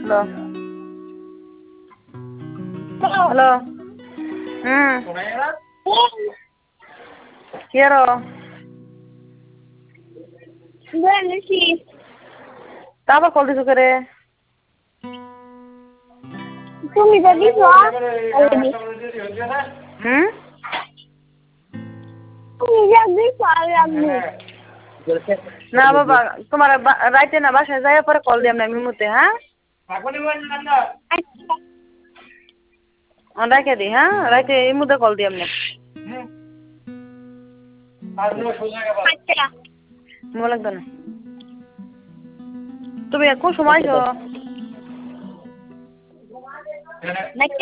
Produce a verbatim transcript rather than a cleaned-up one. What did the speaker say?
hello হুম কি আরো তারপর কল দিছো করে তুমি তো দিছো হুম তুমি যা দিছো আর আমি না বাবা তোমার রাইতে না বাসায় যাই পরে কল দিলাম না মিমুতে হ্যাঁ রাখে দি হ্যাঁ রাইতে এই মুহূর্তে কল দিলাম না মনে লাগতো না তুমি কোন সময় আইছো